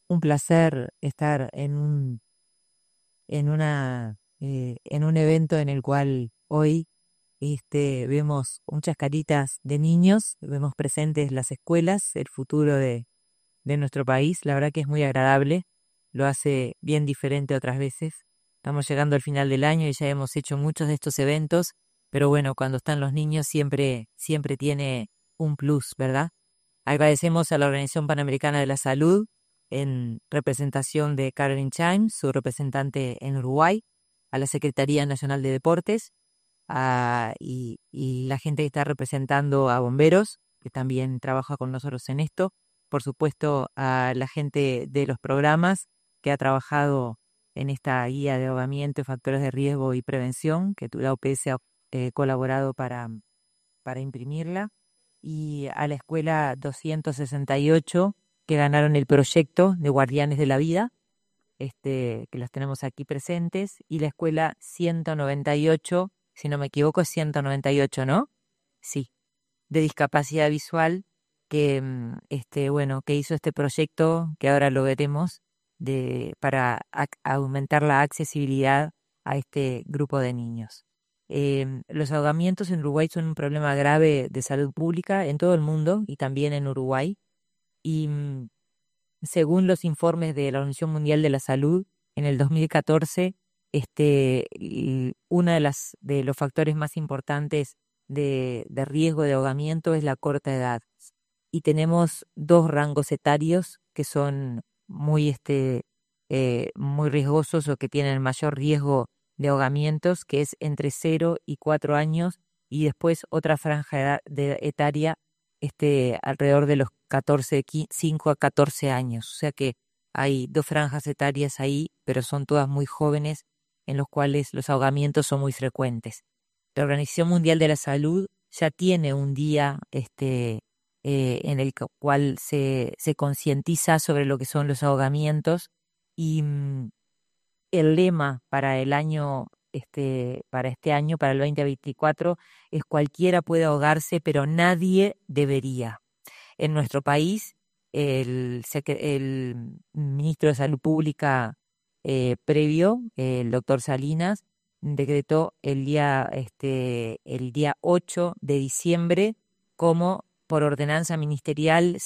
un placer estar en un evento en el cual hoy vemos muchas caritas de niños, vemos presentes las escuelas, el futuro de nuestro país. La verdad que es muy agradable, lo hace bien diferente a otras veces. Estamos llegando al final del año y ya hemos hecho muchos de estos eventos, pero bueno, cuando están los niños siempre tiene un plus, ¿verdad? Agradecemos a la Organización Panamericana de la Salud en representación de Caroline Chimes, su representante en Uruguay, a la Secretaría Nacional de Deportes y la gente que está representando a bomberos, que también trabaja con nosotros en esto. Por supuesto, a la gente de los programas que ha trabajado en esta guía de ahogamiento y factores de riesgo y prevención, que la OPS ha colaborado para imprimirla, y a la escuela 268 que ganaron el proyecto de Guardianes de la Vida, que los tenemos aquí presentes, y la escuela 198, si no me equivoco, es 198, ¿no? Sí, de discapacidad visual, que bueno, que hizo este proyecto que ahora lo veremos para aumentar la accesibilidad a este grupo de niños. Los ahogamientos en Uruguay son un problema grave de salud pública en todo el mundo y también en Uruguay. Y según los informes de la Organización Mundial de la Salud, en el 2014, uno de los factores más importantes de riesgo de ahogamiento es la corta edad. Y tenemos dos rangos etarios que son muy riesgosos o que tienen mayor riesgo de ahogamientos, que es entre 0 y 4 años, y después otra franja etaria alrededor de los 5 a 14 años. O sea que hay dos franjas etarias ahí, pero son todas muy jóvenes, en los cuales los ahogamientos son muy frecuentes. La Organización Mundial de la Salud ya tiene un día en el cual se concientiza sobre lo que son los ahogamientos, y el lema para el año, para este año, para el 2024, es: cualquiera puede ahogarse, pero nadie debería. En nuestro país, el ministro de Salud Pública previo, el doctor Salinas, decretó el día 8 de diciembre como por ordenanza ministerial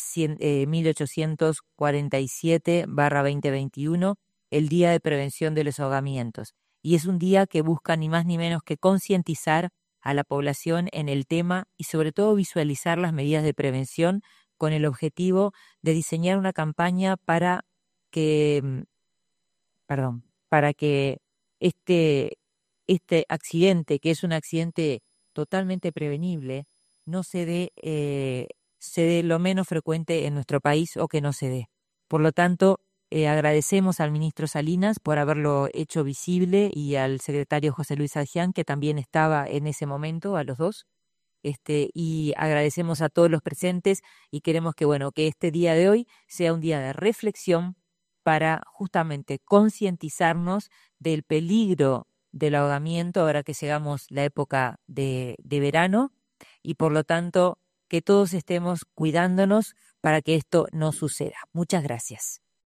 1847/2021, el Día de Prevención de los Ahogamientos. Y es un día que busca ni más ni menos que concientizar a la población en el tema y sobre todo visualizar las medidas de prevención con el objetivo de diseñar una campaña que, para que este accidente, que es un accidente totalmente prevenible, no se dé lo menos frecuente en nuestro país, o que no se dé. Por lo tanto, agradecemos al ministro Salinas por haberlo hecho visible, y al secretario José Luis Adjian, que también estaba en ese momento, a los dos. Y agradecemos a todos los presentes, y queremos que este día de hoy sea un día de reflexión para justamente concientizarnos del peligro del ahogamiento ahora que llegamos la época de verano, y por lo tanto que todos estemos cuidándonos para que esto no suceda. Muchas gracias.